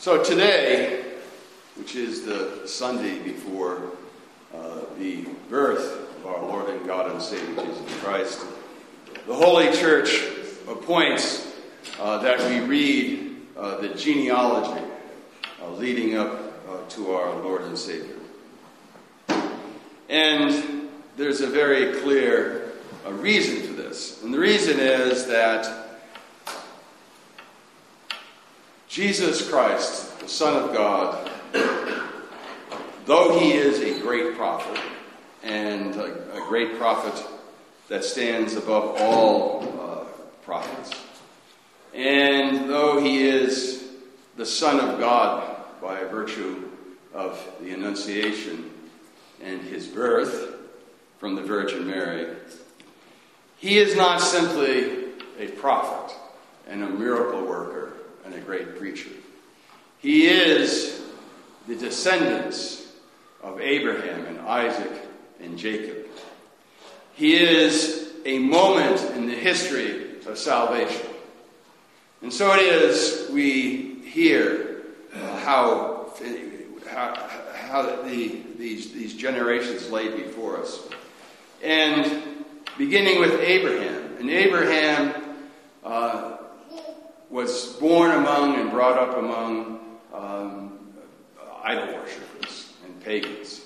So today, which is the Sunday before the birth of our Lord and God and Savior Jesus Christ, the Holy Church appoints that we read the genealogy leading up to our Lord and Savior. And there's a very clear reason for this. And the reason is that Jesus Christ, the Son of God, though he is a great prophet, and a great prophet that stands above all prophets, and though he is the Son of God by virtue of the Annunciation and his birth from the Virgin Mary, he is not simply a prophet and a miracle worker and a great preacher. He is the descendants of Abraham and Isaac and Jacob. He is a moment in the history of salvation. And so it is we hear how these generations lay before us. And beginning with Abraham. And Abraham was born among and brought up among idol worshippers and pagans.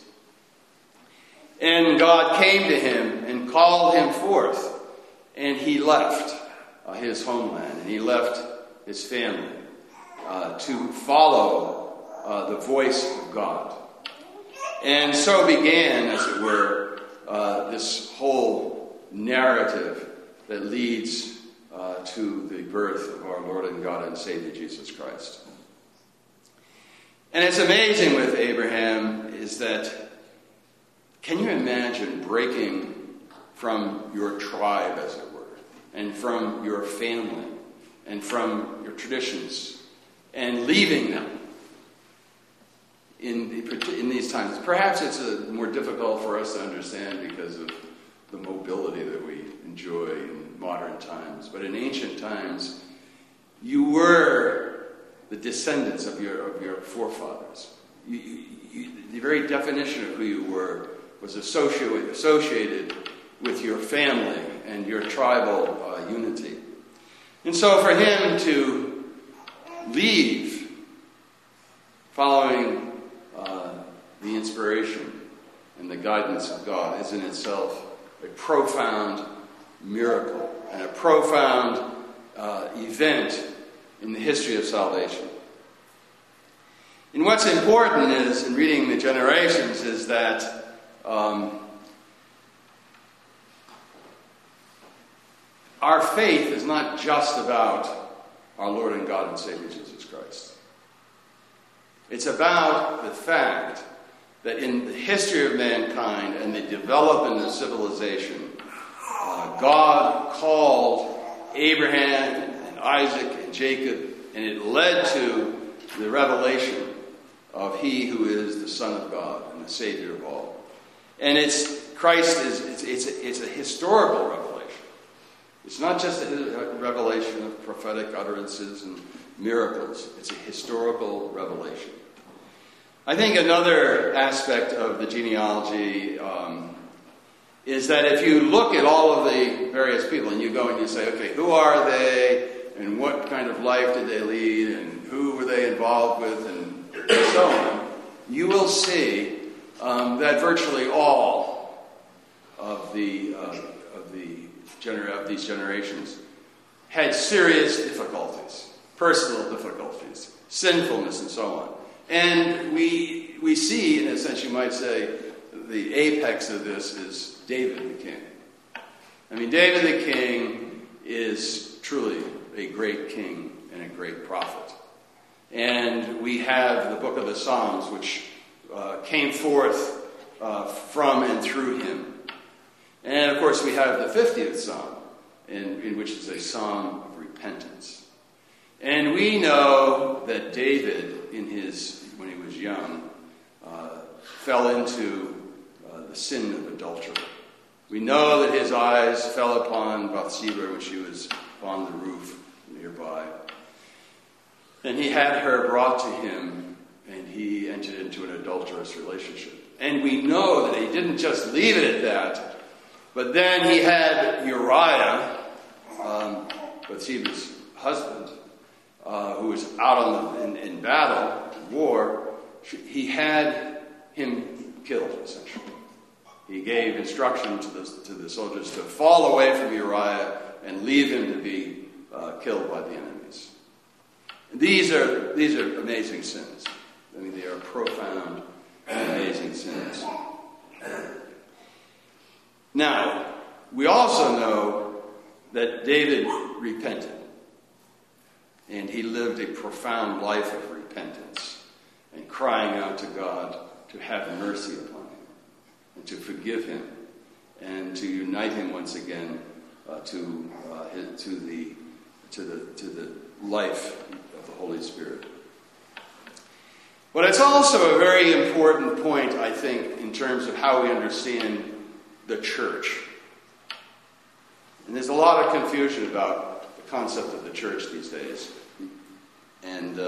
And God came to him and called him forth, and he left his homeland, and he left his family to follow the voice of God. And so began, as it were, this whole narrative that leads to the birth of our Lord and God and Savior Jesus Christ. And it's amazing with Abraham is that, can you imagine breaking from your tribe, as it were, and from your family, and from your traditions, and leaving them in these times? Perhaps it's more difficult for us to understand because of the mobility that we enjoy in modern times. But in ancient times, you were the descendants of your forefathers. The very definition of who you were was associated with your family and your tribal unity. And so for him to leave following the inspiration and the guidance of God is in itself a profound miracle and a profound event in the history of salvation. And what's important is, in reading the generations, is that our faith is not just about our Lord and God and Savior Jesus Christ. It's about the fact that in the history of mankind and the development of civilization, God called Abraham and Isaac and Jacob, and it led to the revelation of he who is the Son of God and the Savior of all. And it's a historical revelation. It's not just a revelation of prophetic utterances and miracles. It's a historical revelation. I think another aspect of the genealogy is that if you look at all of the various people and you go and you say, okay, who are they and what kind of life did they lead and who were they involved with and so on, you will see that virtually all of these generations had serious difficulties, personal difficulties, sinfulness, and so on. And we see, in a sense, you might say, the apex of this is David the king. I mean, David the king is truly a great king and a great prophet. And we have the book of the Psalms, which came forth from and through him. And, of course, we have the 50th Psalm, in which is a psalm of repentance. And we know that David, when he was young, fell into the sin of adultery. We know that his eyes fell upon Bathsheba when she was on the roof nearby. And he had her brought to him, and he entered into an adulterous relationship. And we know that he didn't just leave it at that, but then he had Uriah, Bathsheba's husband, who was out in battle, war. He had him killed, essentially. He gave instruction to the soldiers to fall away from Uriah and leave him to be killed by the enemies. And these are amazing sins. I mean, they are profound, amazing sins. Now, we also know that David repented. And he lived a profound life of repentance and crying out to God to have mercy upon him and to forgive him and to unite him once again to the life of the Holy Spirit. But it's also a very important point, I think, in terms of how we understand the church. And there's a lot of confusion about the concept of the church these days. And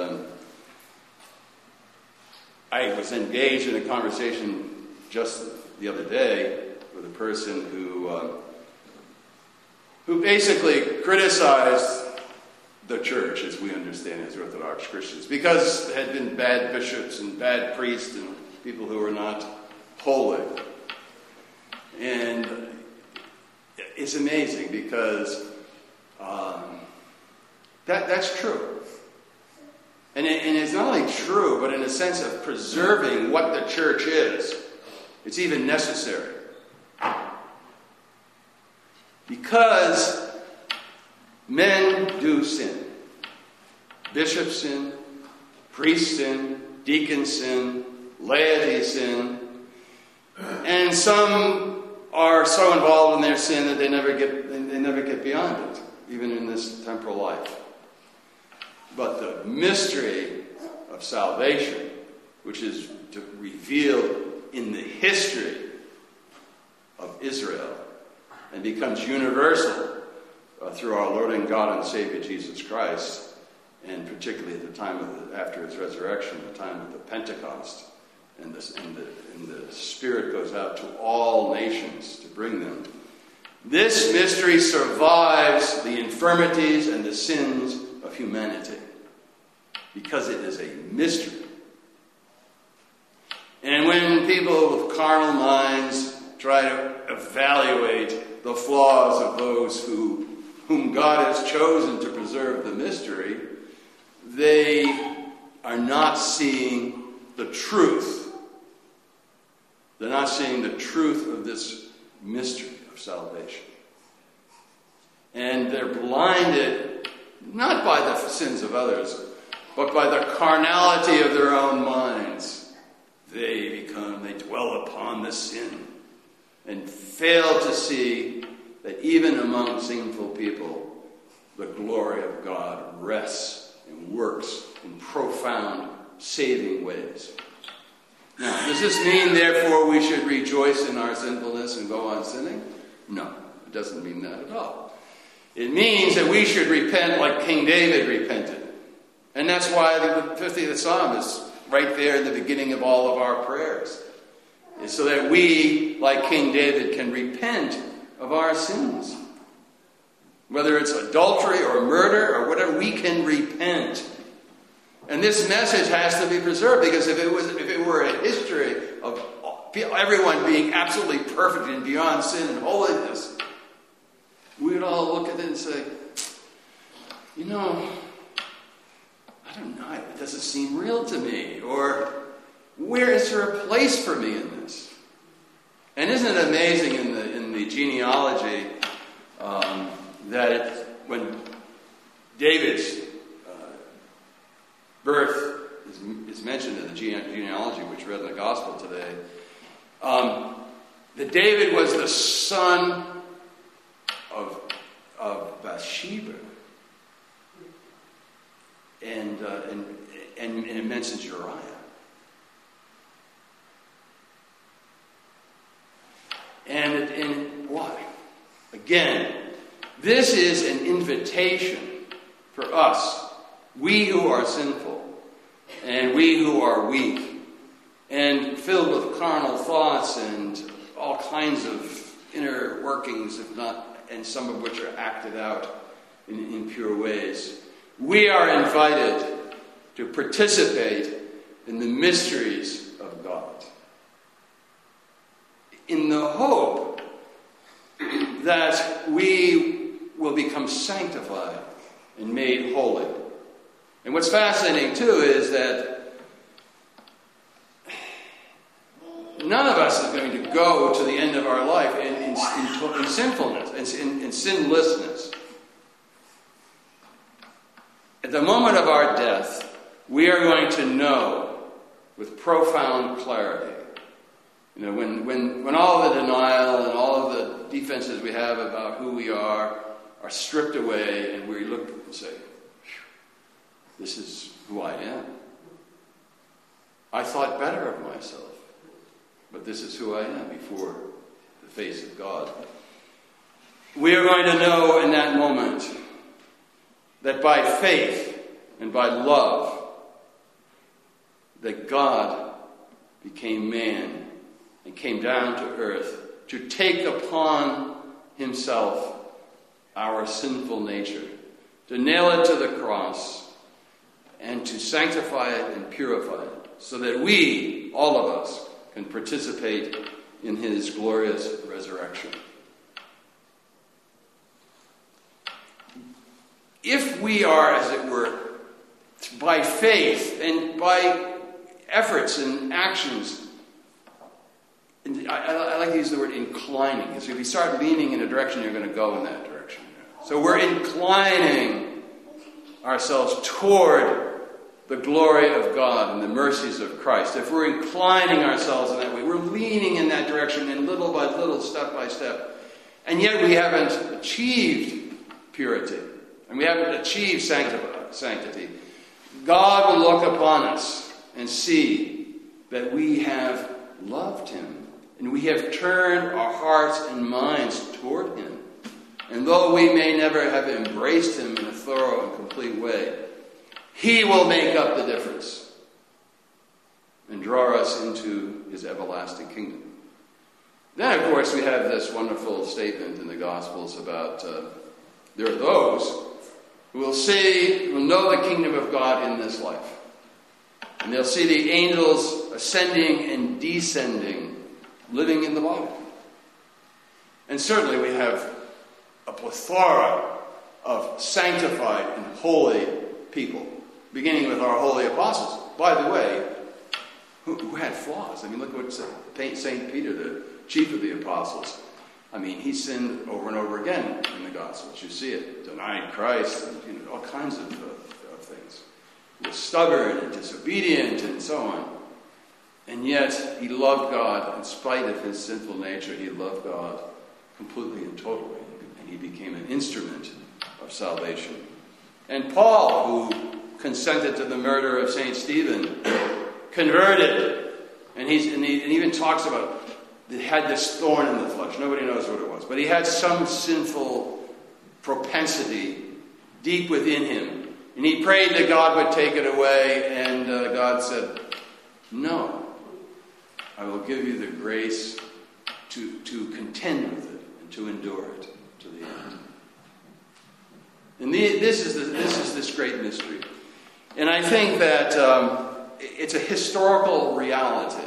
I was engaged in a conversation just the other day with a person who basically criticized the church as we understand it as Orthodox Christians, because there had been bad bishops and bad priests and people who were not holy. And it's amazing because that's true. And it's not only true, but in a sense of preserving what the church is, it's even necessary. Because men do sin. Bishops sin, priests sin, deacons sin, laity sin, and some are so involved in their sin that they never get beyond it, even in this temporal life. But the mystery of salvation, which is revealed in the history of Israel and becomes universal through our Lord and God and Savior Jesus Christ, and particularly at the time after his resurrection, the time of the Pentecost, and the Spirit goes out to all nations to bring them. This mystery survives the infirmities and the sins of humanity because it is a mystery. And when people with carnal minds try to evaluate the flaws of those whom God has chosen to preserve the mystery, they are not seeing the truth. They're not seeing the truth of this mystery of salvation. And they're blinded not by the sins of others, but by the carnality of their own minds. They dwell upon the sin and fail to see that even among sinful people, the glory of God rests and works in profound, saving ways. Now, does this mean, therefore, we should rejoice in our sinfulness and go on sinning? No, it doesn't mean that at all. It means that we should repent like King David repented. And that's why the 50th Psalm is right there in the beginning of all of our prayers. It's so that we, like King David, can repent of our sins. Whether it's adultery or murder or whatever, we can repent. And this message has to be preserved, because if it were a history of everyone being absolutely perfect and beyond sin and holiness, we would all look at it and say, I don't know, it doesn't seem real to me. Or, where is there a place for me in this? And isn't it amazing in the genealogy that when David's birth is mentioned in the genealogy, which we read in the Gospel today, that David was the son of Bathsheba. And it mentions Uriah. And why? Again, this is an invitation for us We who are sinful, and we who are weak, and filled with carnal thoughts and all kinds of inner workings, if not, and some of which are acted out in impure ways. We are invited to participate in the mysteries of God, in the hope that we will become sanctified and made holy. And what's fascinating, too, is that none of us is going to go to the end of our life in sinfulness, in sinlessness. At the moment of our death, we are going to know with profound clarity. You know, when all the denial and all of the defenses we have about who we are stripped away, and we look and say, this is who I am. I thought better of myself, but this is who I am before the face of God. We are going to know in that moment that by faith and by love, that God became man and came down to earth to take upon himself our sinful nature, to nail it to the cross, and to sanctify it and purify it, so that we, all of us, can participate in his glorious resurrection. If we are, as it were, by faith and by efforts and actions, and I like to use the word inclining, because if you start leaning in a direction, you're going to go in that direction. So we're inclining ourselves toward the glory of God and the mercies of Christ. If we're inclining ourselves in that way, we're leaning in that direction, and little by little, step by step. And yet we haven't achieved purity, and we haven't achieved sanctity. God will look upon us and see that we have loved him, and we have turned our hearts and minds toward him. And though we may never have embraced him in a thorough and complete way, he will make up the difference and draw us into his everlasting kingdom. Then, of course, we have this wonderful statement in the Gospels about there are those who will know the kingdom of God in this life. And they'll see the angels ascending and descending, living in the body. And certainly we have a plethora of sanctified and holy people, beginning with our holy apostles. By the way, who had flaws. I mean, look what St. Peter, the chief of the apostles, I mean, he sinned over and over again in the Gospels. You see it. Denied Christ, and all kinds of things. He was stubborn and disobedient and so on. And yet, he loved God in spite of his sinful nature. He loved God completely and totally. And he became an instrument of salvation. And Paul, who consented to the murder of St. Stephen, converted. And he even talks about he had this thorn in the flesh. Nobody knows what it was. But he had some sinful propensity deep within him. And he prayed that God would take it away. And God said, no. I will give you the grace to contend with it and to endure it to the end. And this is this great mystery. And I think that it's a historical reality.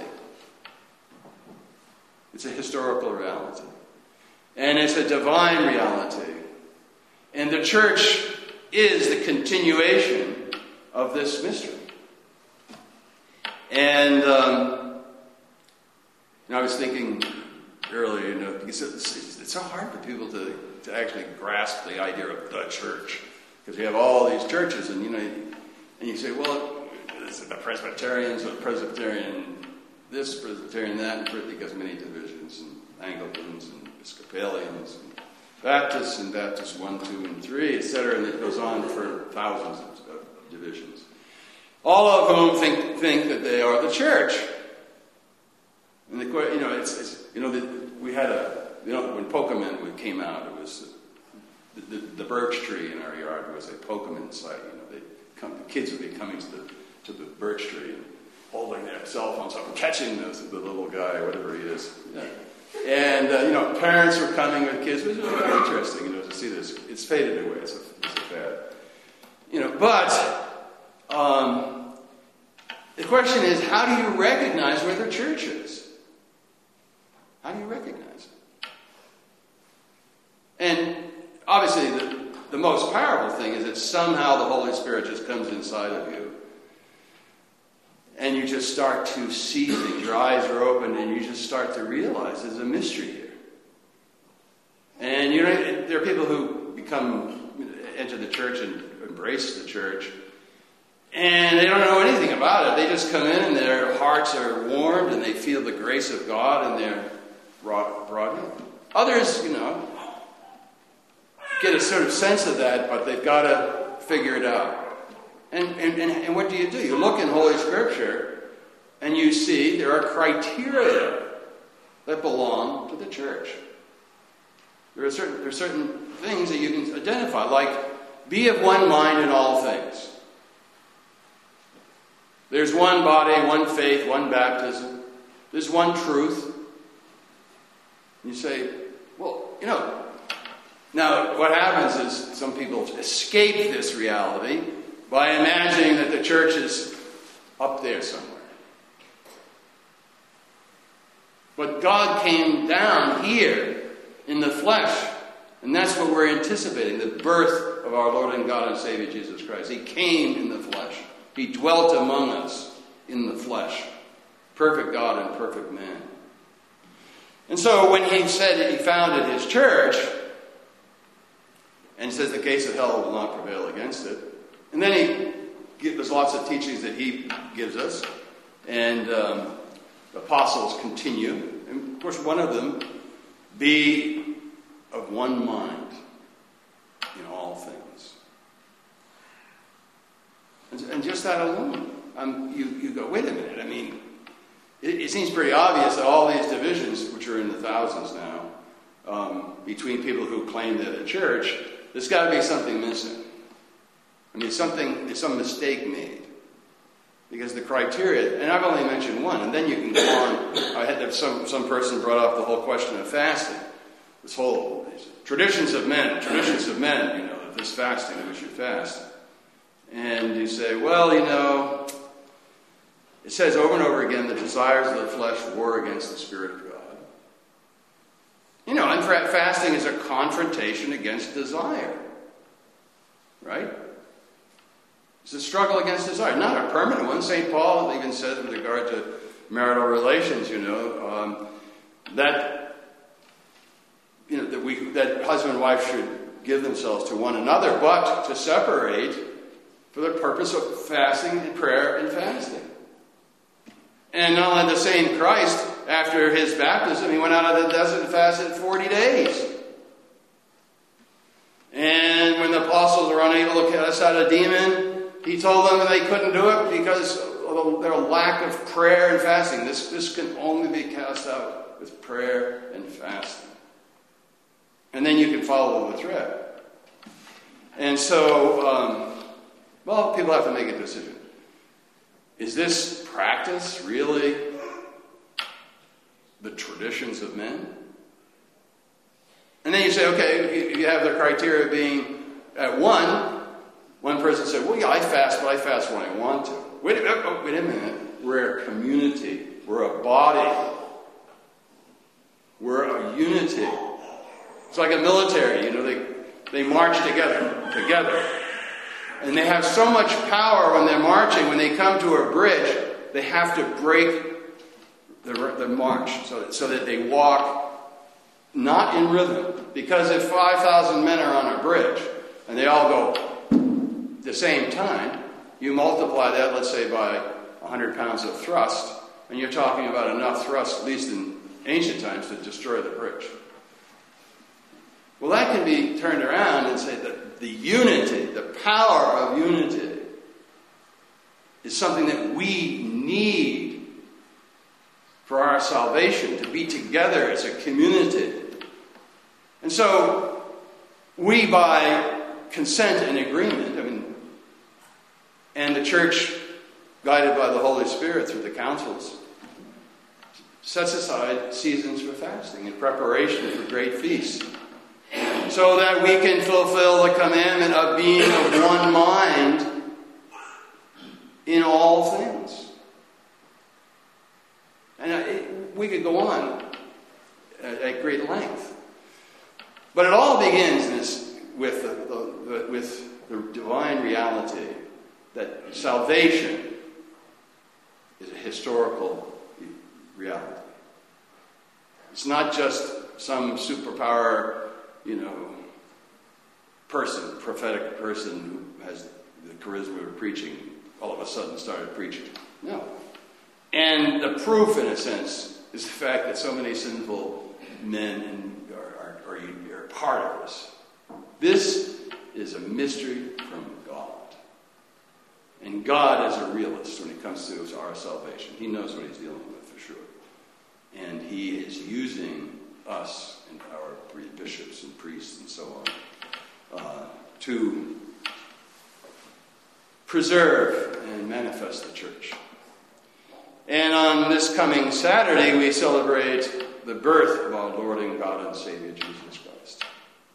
It's a historical reality. And it's a divine reality. And the church is the continuation of this mystery. And I was thinking earlier, because it's so hard for people to actually grasp the idea of the church. Because we have all these churches, and you say, well, is it the Presbyterians or the Presbyterian this, Presbyterian that, and because many divisions, and Anglicans and Episcopalians and Baptists and Baptists 1, 2, and 3, etc., and it goes on for thousands of divisions. All of whom think that they are the church. And we had when Pokemon came out, it was the birch tree in our yard was a Pokemon site. They kids would be coming to the birch tree and holding their cell phones up and catching the little guy, whatever he is. Yeah. And, parents were coming with kids. It was really interesting, to see this. It's faded away. It's a fad. But the question is, how do you recognize where the church is? How do you recognize it? And obviously, the most powerful thing is that somehow the Holy Spirit just comes inside of you. And you just start to see things. Your eyes are open and you just start to realize there's a mystery here. And there are people who enter the church and embrace the church. And they don't know anything about it. They just come in and their hearts are warmed and they feel the grace of God and they're brought in. Others, get a sort of sense of that, but they've got to figure it out. And what do? You look in Holy Scripture and you see there are criteria that belong to the church. There are certain things that you can identify, like be of one mind in all things. There's one body, one faith, one baptism. There's one truth. You say, well, now what happens is some people escape this reality by imagining that the church is up there somewhere. But God came down here in the flesh. And that's what we're anticipating, the birth of our Lord and God and Savior Jesus Christ. He came in the flesh. He dwelt among us in the flesh. Perfect God and perfect man. And so when he said that he founded his church, and he says the gates of hell will not prevail against it, and then there's lots of teachings that he gives us, and the apostles continue. And of course, one of them, be of one mind in all things. And just that alone, you go, wait a minute, it seems pretty obvious that all these divisions, which are in the thousands now, between people who claim they're the church, there's got to be something missing. There's some mistake made. Because the criteria, and I've only mentioned one, and then you can go on. I had some person brought up the whole question of fasting. This whole traditions of men, that this fasting, that we should fast. And you say, well, it says over and over again, the desires of the flesh war against the Spirit of God. And fasting is a confrontation against desire. Right? It's a struggle against desire, not a permanent one. St. Paul even says with regard to marital relations, that husband and wife should give themselves to one another, but to separate for the purpose of fasting and prayer and fasting. And not only the same Christ, after his baptism, he went out of the desert and fasted 40 days. And when the apostles were unable to cast out a demon, he told them that they couldn't do it because of their lack of prayer and fasting. This can only be cast out with prayer and fasting. And then you can follow the thread. And so, people have to make a decision. Is this practice really the traditions of men? And then you say, okay, you have the criteria being at one person said, well, yeah, I fast, but I fast when I want to. Wait a minute. We're a community. We're a body. We're a unity. It's like a military, they march together. And they have so much power when they're marching. When they come to a bridge, they have to break the march so that they walk not in rhythm. Because if 5,000 men are on a bridge and they all go at the same time, you multiply that, let's say, by 100 pounds of thrust, and you're talking about enough thrust, at least in ancient times, to destroy the bridge. Well, that can be turned around and say that the unity, the power of unity, is something that we need for our salvation, to be together as a community. And so, we, by consent and agreement, And the church, guided by the Holy Spirit through the councils, sets aside seasons for fasting in preparation for great feasts, so that we can fulfill the commandment of being of one mind in all things. And we could go on at great length. But it all begins with the divine reality that salvation is a historical reality. It's not just some superpower, prophetic person who has the charisma of preaching, all of a sudden started preaching. No. And the proof, in a sense, is the fact that so many sinful men are part of this. This is a mystery from God. And God is a realist when it comes to our salvation. He knows what he's dealing with, for sure. And he is using us and our bishops and priests and so on to preserve and manifest the church. And on this coming Saturday, we celebrate the birth of our Lord and God and Savior, Jesus Christ.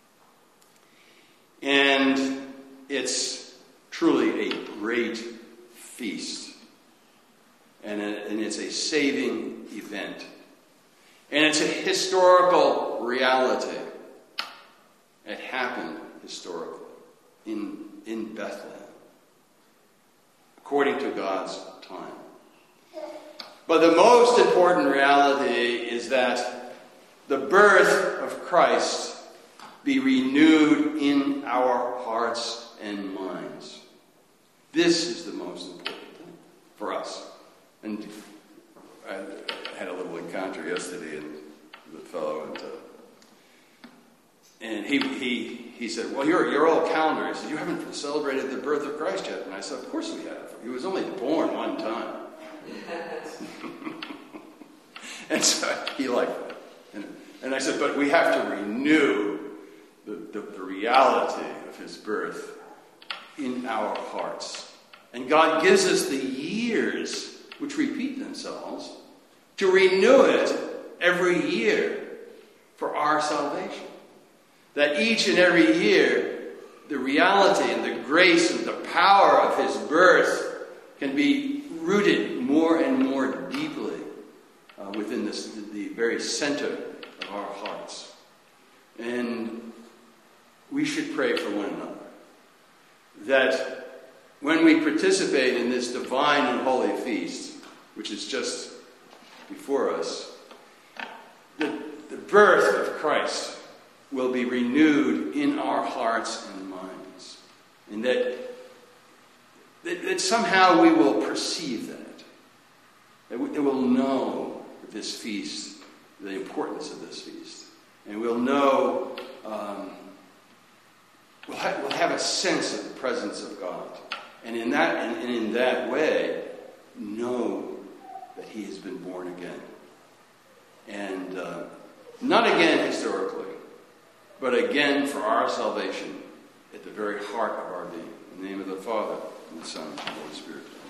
And it's truly a great feast. And it's a saving event. And it's a historical reality. It happened historically in Bethlehem, according to God's time. But the most important reality is that the birth of Christ be renewed in our hearts and minds. This is the most important thing for us. And I had a little encounter yesterday with a fellow, and he said, "Well, your old calendar." He said, "You haven't celebrated the birth of Christ yet." And I said, "Of course we have. He was only born one time." And so he liked that. And I said, "But we have to renew the reality of his birth in our hearts. And God gives us the years, which repeat themselves, to renew it every year for our salvation. That each and every year, the reality and the grace and the power of his birth can be rooted more and more deeply within the very center of our hearts. And we should pray for one another that when we participate in this divine and holy feast, which is just before us, the birth of Christ will be renewed in our hearts and minds. And that somehow we will perceive that we will know this feast, the importance of this feast. And we'll know, we'll have a sense of the presence of God. And in that way, know that he has been born again. And not again historically, but again for our salvation at the very heart of our being. In the name of the Father, and the Son, and the Holy Spirit.